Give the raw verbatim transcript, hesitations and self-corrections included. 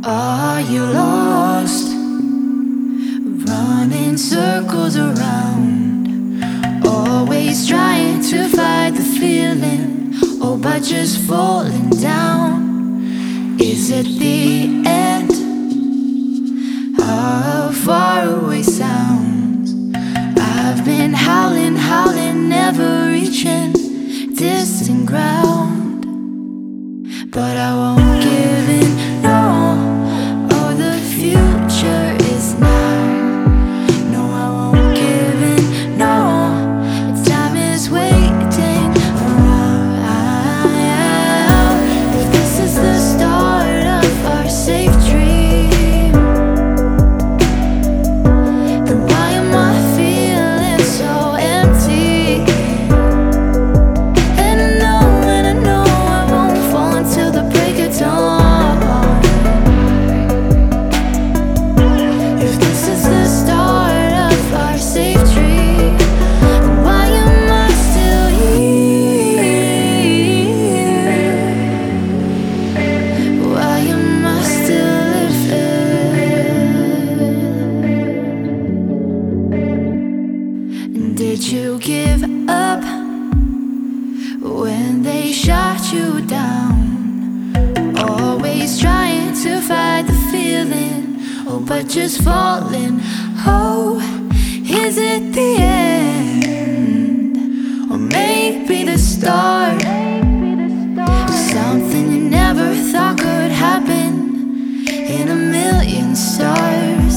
Are you lost? Running circles around, always trying to fight the feeling, oh, but just falling down. Is it the end of faraway sounds? I've been howling, howling, never reaching distant ground, but I won't give in, no. Oh, the future is now. No, I won't give in, no. Time is waiting around. If this is the start of our safe dream, then why am I feeling so empty? And I know, and I know I won't fall until the break of dawn. If this is the start of our safe dream, then why am I still here? Why am I still living? Did you give up when they shot you down? Always trying to fight the feeling, oh, but just falling. Oh, is it the end? Or maybe the start of something you never thought could happen in a million stars?